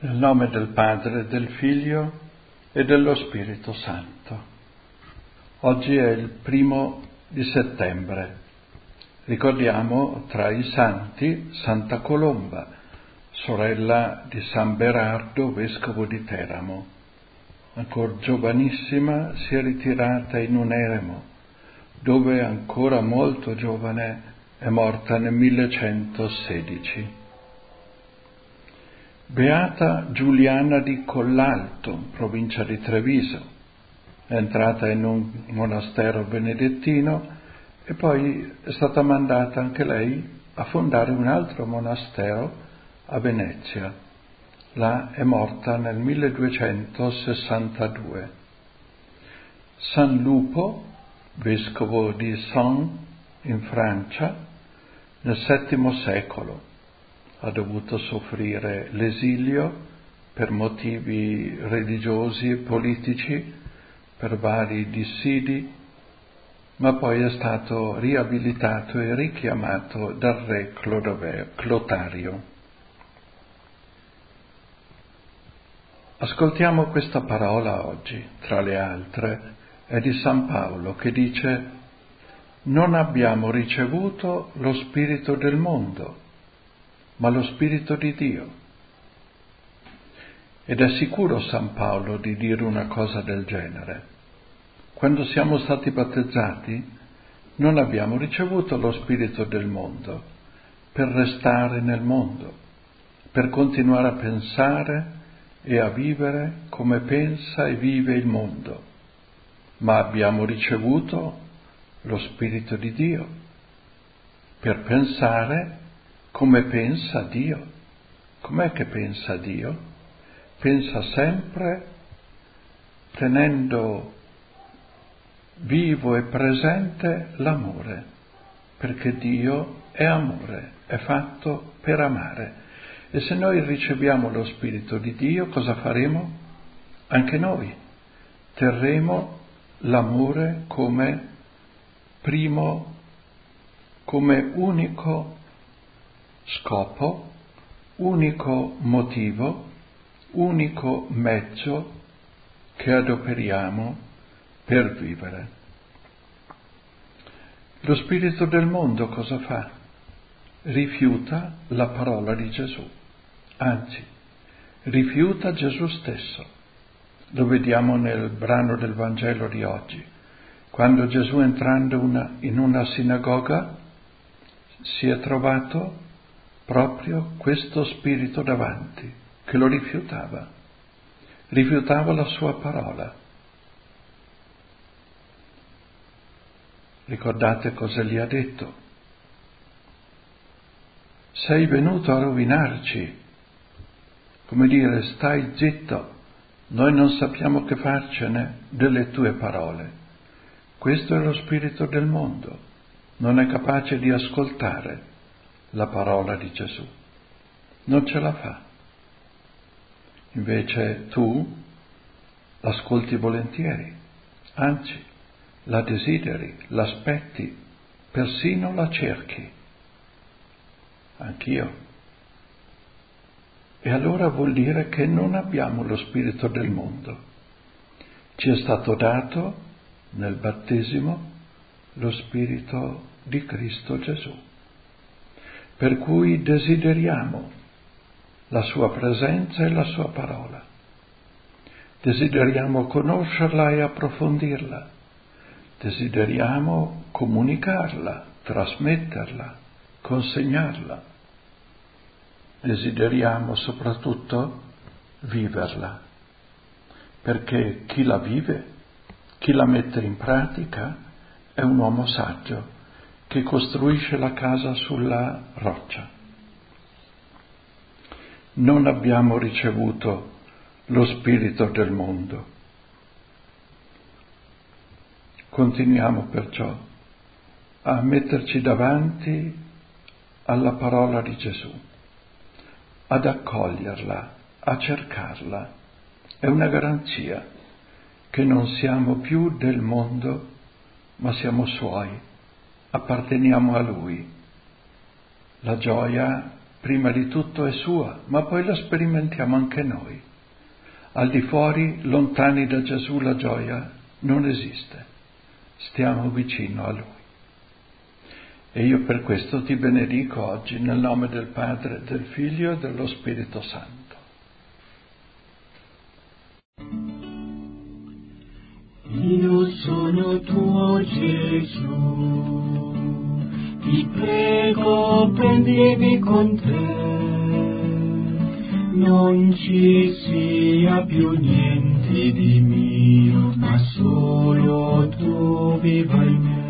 Nel nome del Padre, del Figlio e dello Spirito Santo. Oggi è il 1 settembre. Ricordiamo tra i santi Santa Colomba, sorella di San Berardo, vescovo di Teramo. Ancora giovanissima si è ritirata in un eremo, dove ancora molto giovane è morta nel 1116. Beata Giuliana di Collalto, provincia di Treviso, è entrata in un monastero benedettino e poi è stata mandata anche lei a fondare un altro monastero a Venezia. Là è morta nel 1262. San Lupo, vescovo di Sens in Francia, nel VII secolo. Ha dovuto soffrire l'esilio per motivi religiosi e politici, per vari dissidi, ma poi è stato riabilitato e richiamato dal re Clotario. Ascoltiamo questa parola oggi, tra le altre, è di San Paolo che dice: «Non abbiamo ricevuto lo spirito del mondo, ma lo Spirito di Dio». Ed è sicuro San Paolo di dire una cosa del genere. Quando siamo stati battezzati non abbiamo ricevuto lo Spirito del mondo per restare nel mondo, per continuare a pensare e a vivere come pensa e vive il mondo, ma abbiamo ricevuto lo Spirito di Dio per pensare come pensa Dio. Com'è che pensa Dio? Pensa sempre tenendo vivo e presente l'amore, perché Dio è amore, è fatto per amare. E se noi riceviamo lo Spirito di Dio, cosa faremo? Anche noi terremo l'amore come primo, come unico scopo, unico motivo, unico mezzo che adoperiamo per vivere. Lo spirito del mondo cosa fa? Rifiuta la parola di Gesù, anzi, rifiuta Gesù stesso. Lo vediamo nel brano del Vangelo di oggi, quando Gesù entrando in una sinagoga si è trovato proprio questo spirito davanti, che lo rifiutava la sua parola. Ricordate cosa gli ha detto? Sei venuto a rovinarci, come dire, stai zitto, noi non sappiamo che farcene delle tue parole. Questo è lo spirito del mondo, non è capace di ascoltare la parola di Gesù, non ce la fa. Invece tu l'ascolti volentieri, anzi la desideri, l'aspetti, persino la cerchi. Anch'io. E allora vuol dire che non abbiamo lo spirito del mondo. Ci è stato dato nel battesimo lo spirito di Cristo Gesù, per cui desideriamo la sua presenza e la sua parola. Desideriamo conoscerla e approfondirla. Desideriamo comunicarla, trasmetterla, consegnarla. Desideriamo soprattutto viverla, perché chi la vive, chi la mette in pratica, è un uomo saggio che costruisce la casa sulla roccia. Non abbiamo ricevuto lo spirito del mondo. Continuiamo perciò a metterci davanti alla parola di Gesù, ad accoglierla, a cercarla. È una garanzia che non siamo più del mondo, ma siamo suoi, apparteniamo a Lui. La gioia prima di tutto è sua, ma poi la sperimentiamo anche noi. Al di fuori, lontani da Gesù, la gioia non esiste. Stiamo vicino a Lui. E io per questo ti benedico oggi nel nome del Padre, del Figlio e dello Spirito Santo. Io sono tuo Gesù, ti prego prendimi con te, non ci sia più niente di mio, ma solo tu viva in me.